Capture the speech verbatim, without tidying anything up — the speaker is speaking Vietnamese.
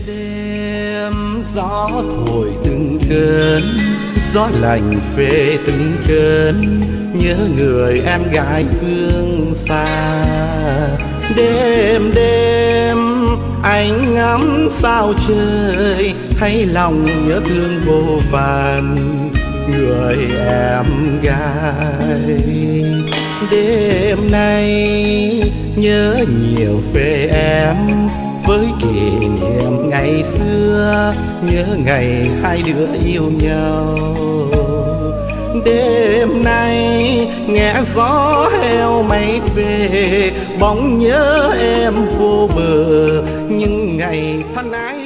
đêm gió thổi từng cơn, gió lạnh phê từng cơn, nhớ người em gái phương xa. Đêm đêm anh ngắm sao trời, thấy lòng nhớ thương vô vàn người em gái. Đêm nay nhớ nhiều về em, với kỷ niệm ngày xưa, nhớ ngày hai đứa yêu nhau. Đêm nay nghe gió heo mây về, bóng nhớ em vô bờ, những ngày thân ái